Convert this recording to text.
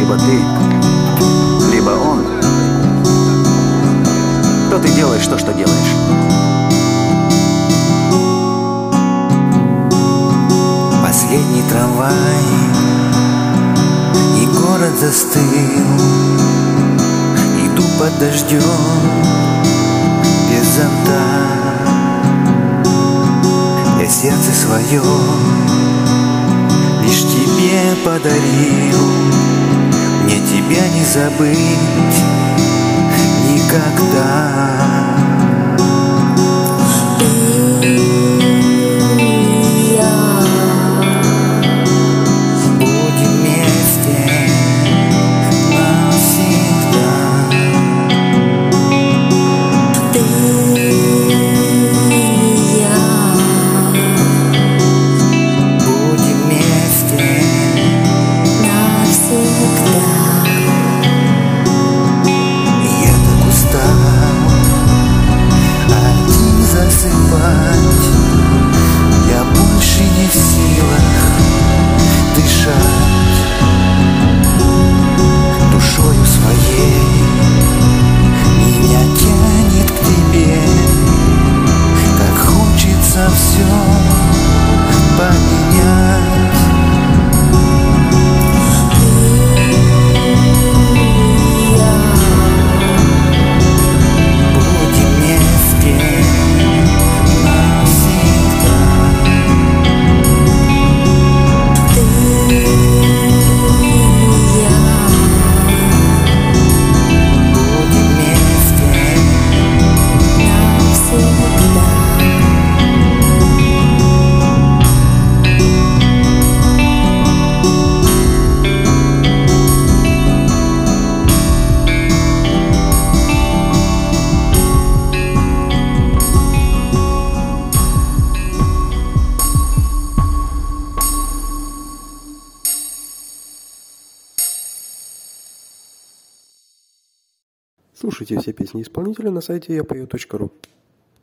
либо ты, либо он, то ты делаешь то, что делаешь. Последний трамвай, и город застыл. Иду под дождем, без зонта. Я сердце свое лишь тебе подарил. Мне тебя не забыть никогда. Я больше не в силах дышать душою своей. Меня тянет к тебе, как хочется все поменять. Слушайте все песни исполнителя на сайте yapeo.ru.